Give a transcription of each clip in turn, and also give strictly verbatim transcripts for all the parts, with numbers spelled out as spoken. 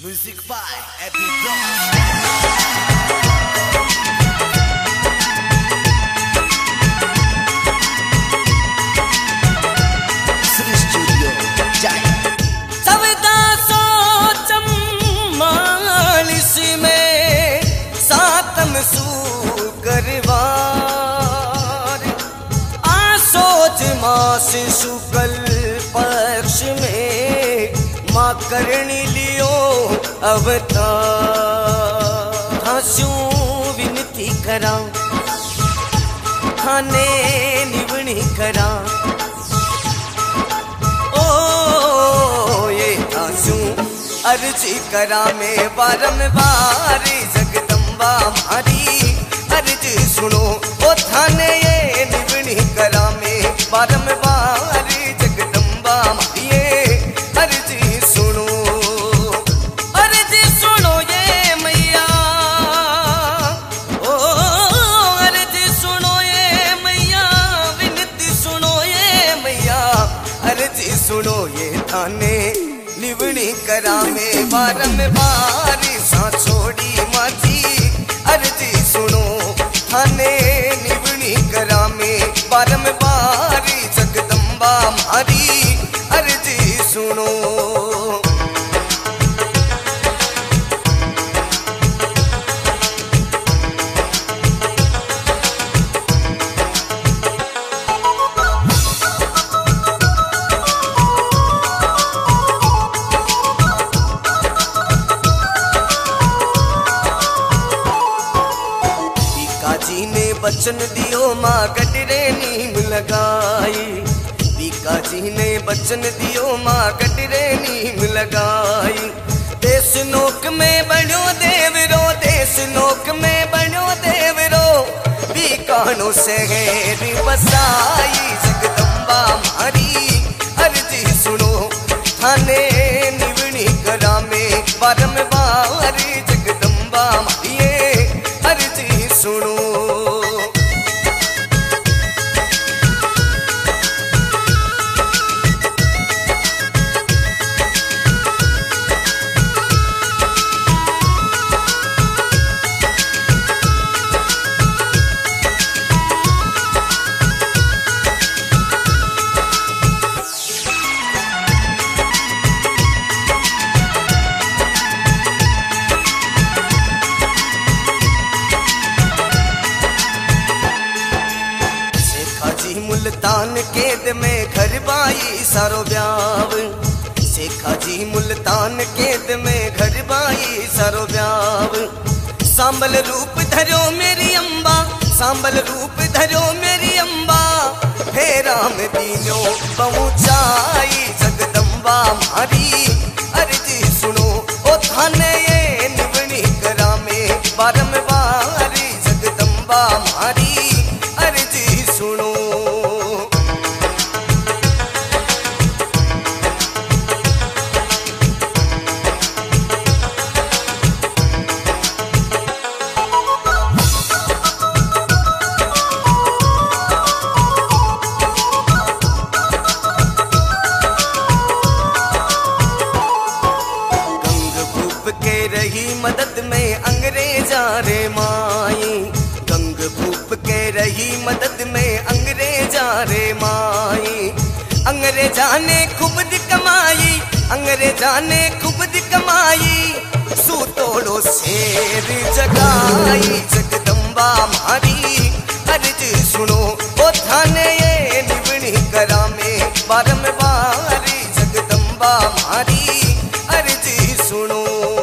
Music by Abby Ross. मास शुक्ल पक्ष में माँ करणी लियो अवतार। हाँस्यूं विनती करा थाने निवणी करा ओ ये हाँस्यूं अर्जी करा में बारंबार जगदम्बा मारी अर्जी सुनो ओ थाने ये निवणी करा में बारंबार जगदम्बा मारिए अर्जी सुनो अर्जी सुनो ये मैया ओ अर्जी सुनो ये मैया विनती सुनो ये मैया अर्जी सुनो ये थाने निवणी करा में बारंबार सा छोड़ी माजी अर्जी सुनो थाने निवणी करा में बारंबार जगदम्बा मारी अर्जी सुनो। जी ने बचन दियो माँ गडरे नीम लगाई। बीका जी ने बचन दियो माँ गडरे नीम लगाई। देश नोक में बनो देवरो देश नोक में बनो देवरो बीकानो शहर बसाई जगदम्बा मारी अर्जी सुनो थाने निवणी करा में बारंबार जगदम्बा मारिए अर्जी सुनो। मुल्तान केद में घर बाई सारो ब्याव। शेखा जी मुल्तान केद में घर बाई सारो ब्याव। सांबल रूप धरो मेरी अम्बा सांबल रूप धरो मेरी अम्बा फेरा में दीनो पहुँचाई जगदम्बा मारी अर्जी सुनो ओ थाने ये निवणी करा में बारंबार जगदम्बा मारी अर्जी सुनो। मदद में अंग्रेजा रे माई गंग भूप के रही मदद में अंग्रेजा रे माई। अंग्रेजा ने खूब दी कमाई अंग्रेजा ने खूब दी कमाई सूतोड़ो शेर जगाई जगदम्बा मारी अर्जी सुनो ओ थाने ये निवणी करा में बारंबार जगदम्बा मारी अर्जी सुनो।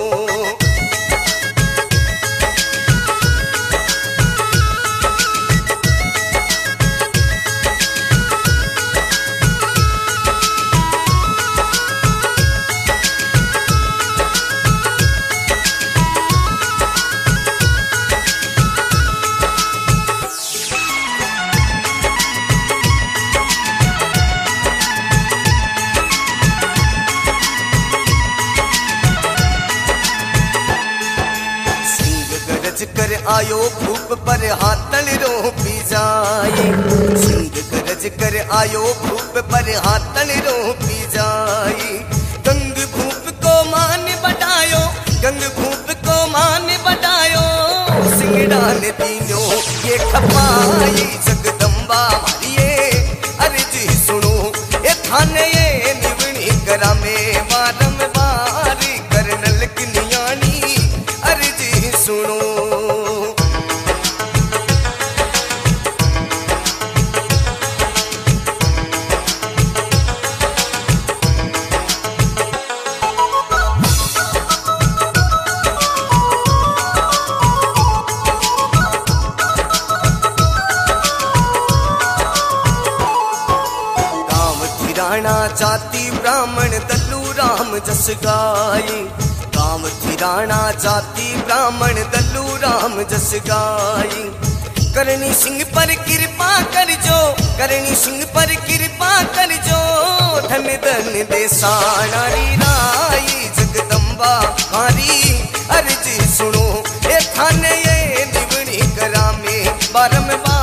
कर आयो भूप पर हाथल रोपी जाए। सिंह गरज कर आयो भूप पर हाथल रोपी जाए। गंग भूप को मान बढ़ायो गंग भूप को मान बढ़ायो सिंगड़ा ने दीनो ये खपाई जगदम्बा मारिए अर्जी सुनो ये थाने ये निवणी करा में बारम बारी करनल किनियानी अर्जी सुनो। राणा जाति ब्राह्मण दल्लू राम जस गाई गाँव थी राणा जाति ब्राह्मण दल्लू राम जस गाई करणी सिंह पर कृपा कर जो करणी सिंह पर कृपा कर जो धन धन देसा नारी राई जगदम्बा मारी अर्जी सुनो ए थाने ये निवणी करा में बारम बार